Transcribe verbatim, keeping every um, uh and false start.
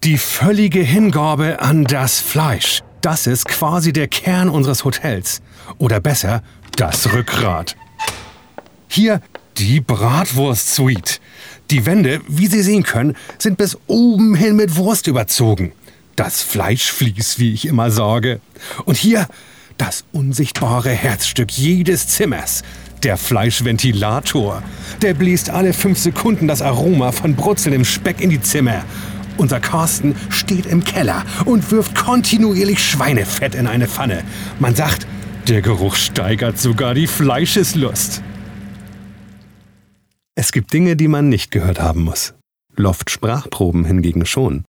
Die völlige Hingabe an das Fleisch. Das ist quasi der Kern unseres Hotels. Oder besser, das Rückgrat. Hier die Bratwurst-Suite. Die Wände, wie Sie sehen können, sind bis oben hin mit Wurst überzogen. Das Fleischvlies, wie ich immer sage. Und hier das unsichtbare Herzstück jedes Zimmers. Der Fleischventilator. Der bläst alle fünf Sekunden das Aroma von brutzelndem Speck in die Zimmer. Unser Carsten steht im Keller und wirft kontinuierlich Schweinefett in eine Pfanne. Man sagt, der Geruch steigert sogar die Fleischeslust. Es gibt Dinge, die man nicht gehört haben muss. Loft-Sprachproben hingegen schon.